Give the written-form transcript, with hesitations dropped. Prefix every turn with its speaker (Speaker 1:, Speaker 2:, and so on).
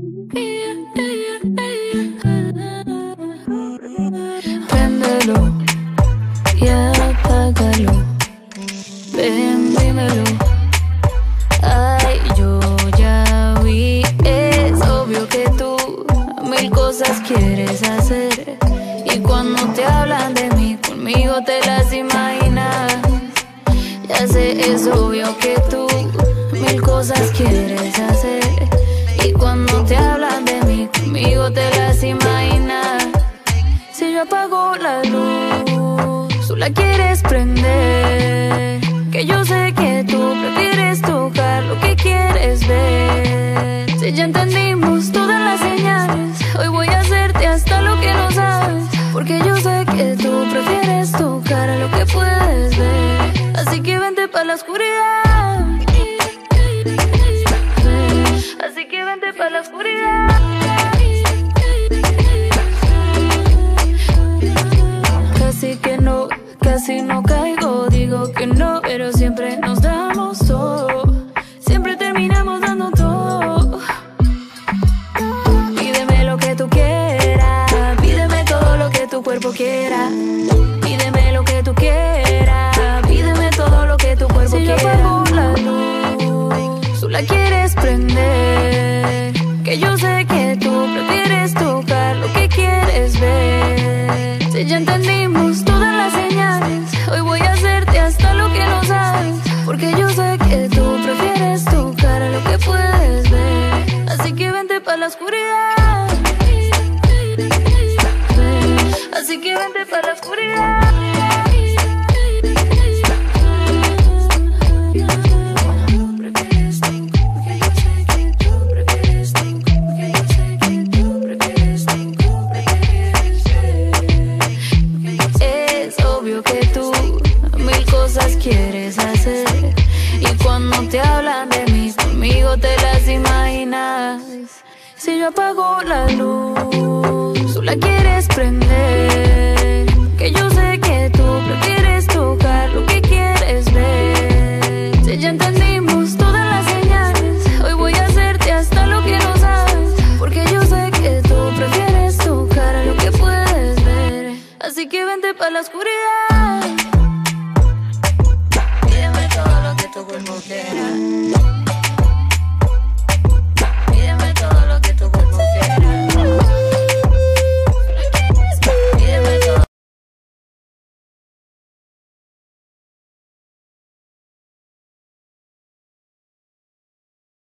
Speaker 1: Préndelo y apágalo. Ven, dímelo. Ay, yo ya vi. Es obvio que tú mil cosas quieres hacer. Y cuando te hablan de mí, conmigo te las imaginas. Ya sé, es obvio que tú mil cosas quieres hacer. Y cuando te hablan de mí, conmigo te las imaginas. Si yo apago la luz, tú la quieres prender. Que yo sé que tú prefieres tocar lo que quieres ver. Si ya entendimos todas las señales, hoy voy a hacerte hasta lo que no sabes. Porque yo sé que tú prefieres tocar lo que puedes ver. Así que vente pa' la oscuridad. Así que vente pa' la oscuridad. Casi no caigo, digo que no, pero siempre nos damos todo. Siempre terminamos dando todo. Pídeme lo que tú quieras, pídeme todo lo que tu cuerpo quiera. Pídeme lo que tú quieras, pídeme todo lo que tu cuerpo quiera. Si yo apago la luz, tú la quieres prender. Que yo sé que tú prefieres tocar lo que quieres ver. Si ya entendimos todas las señales, hoy voy a hacerte hasta lo que no sabes. Porque yo sé que tú prefieres tocar lo que puedes ver. Así que vente pa' la oscuridad. Así que vente pa' la oscuridad. Quieres hacer. Y cuando te hablan de mí, conmigo te las imaginas. Si yo apago la luz, tú la quieres prender. Que yo